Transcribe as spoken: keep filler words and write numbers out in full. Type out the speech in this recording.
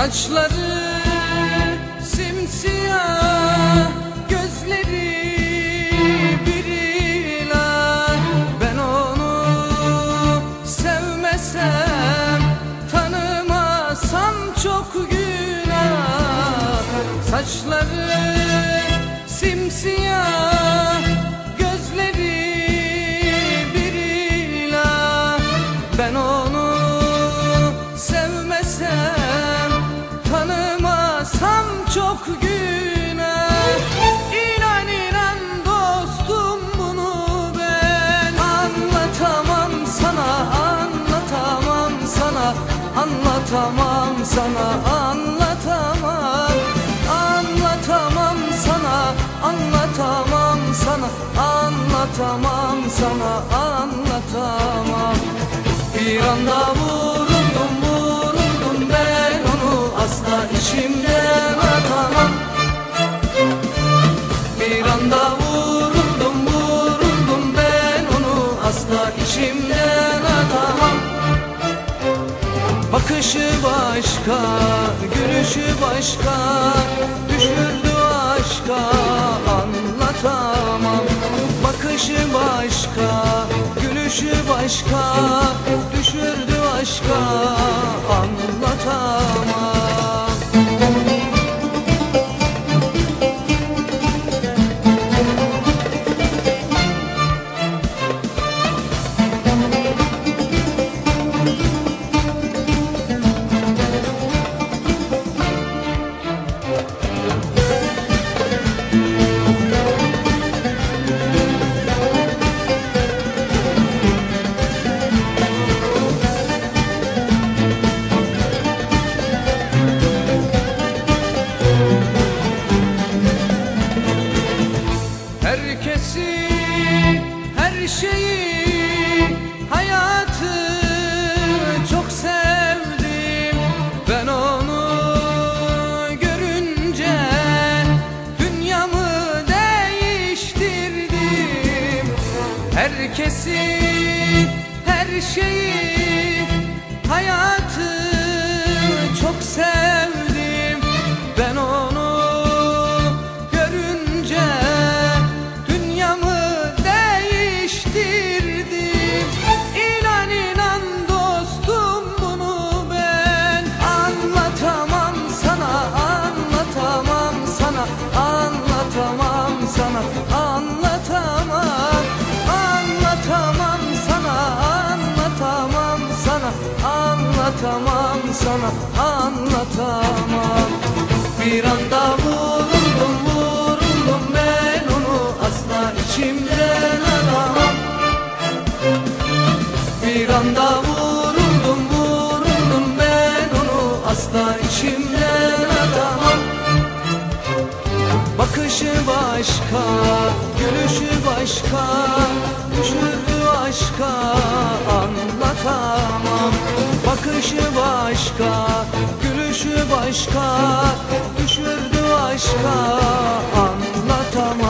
Saçları simsiyah, gözleri bir ilah. Ben onu sevmesem, tanımasam çok günah. Saçları simsiyah, gözleri bir ilah. Ben onu sevmesem, tanımasam çok günah. İnan inan dostum, bunu ben anlatamam sana, anlatamam sana, anlatamam sana, anlatamam. Anlatamam sana, anlatamam sana, anlatamam sana, anlatamam. Bir anda vuruldum, vuruldum ben onu asla içimden atamam. Bir anda vuruldum, vuruldum ben onu asla içimden atamam. Bakışı başka, gülüşü başka, düşürdü aşka, anlatamam. Bakışı başka, gülüşü başka, düşürdü aşka, anlatamam. Herkesi, her şeyi, hayatı çok sevdim. Ben onu görünce dünyamı değiştirdim. Herkesi, her şeyi, hayatı çok sevdim. Ben onu anlatamam sana, anlatamam. Anlatamam sana, anlatamam sana, anlatamam sana, anlatamam. Bir anda vuruldum, vuruldum ben onu asla içimden atamam. Bir anda vuruldum, vuruldum ben onu asla içimden atamam. Bakışı başka, gülüşü başka, düşürdü aşka, anlatamam. Bakışı başka, gülüşü başka, düşürdü aşka, anlatamam.